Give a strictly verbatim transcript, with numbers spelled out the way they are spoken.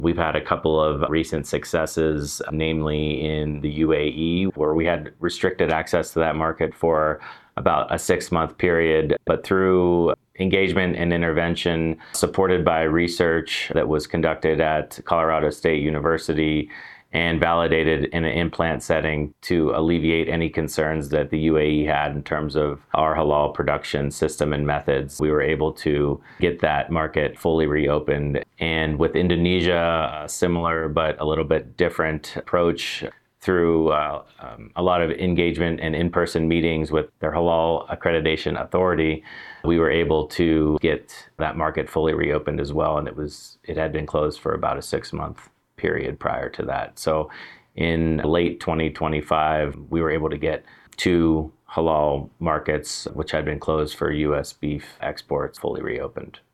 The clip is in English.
We've had a couple of recent successes, namely in the U A E, where we had restricted access to that market for about a six-month period. But through engagement and intervention supported by research that was conducted at Colorado State University and validated in an implant setting to alleviate any concerns that the U A E had in terms of our halal production system and methods, we were able to get that market fully reopened. And with Indonesia, a similar but a little bit different approach through uh, um, a lot of engagement and in-person meetings with their halal accreditation authority, we were able to get that market fully reopened as well. And it was it had been closed for about a six-month period prior to that. So in late twenty twenty-five, we were able to get two halal markets, which had been closed for U S beef exports, fully reopened.